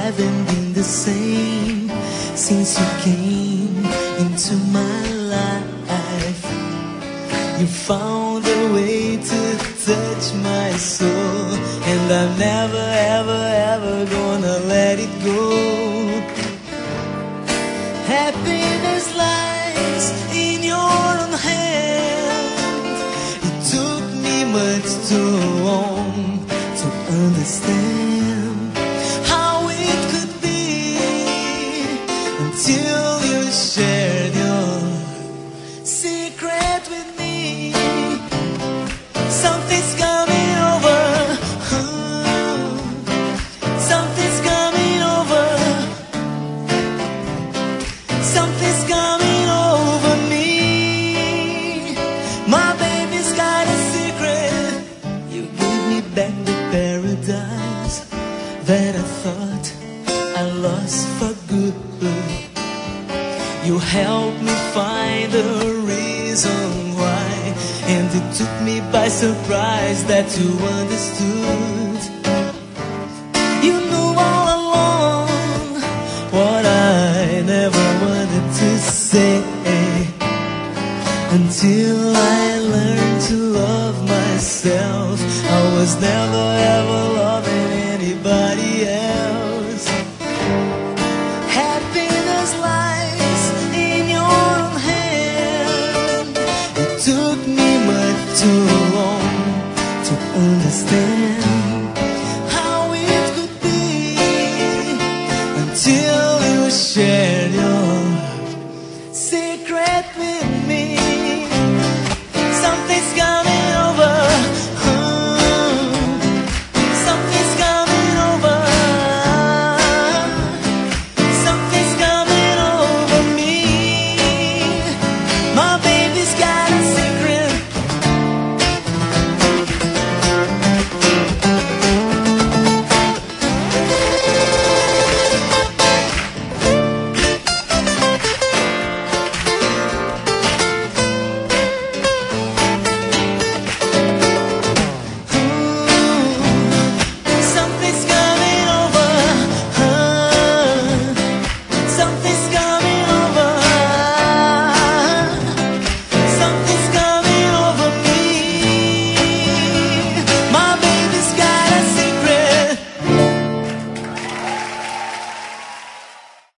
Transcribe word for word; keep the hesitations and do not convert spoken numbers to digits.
haven't been the same since you came into my life. You found a way to touch my soul, and I'm never, ever, ever gonna let it go. Happiness lies in your own hand. It took me much too long to understand how it could be, until you shared your secret with me. Something's coming over, something's coming over, something's coming over me. My baby's got a secret. You gave me back the paradise that I thought I lost for good. You helped me find a reason why, and it took me by surprise that you understood. You knew all along what I never wanted to say, until I learned to love myself. I was never ever loving anybody else. Happiness lies in your own hand. It took me much too long to understand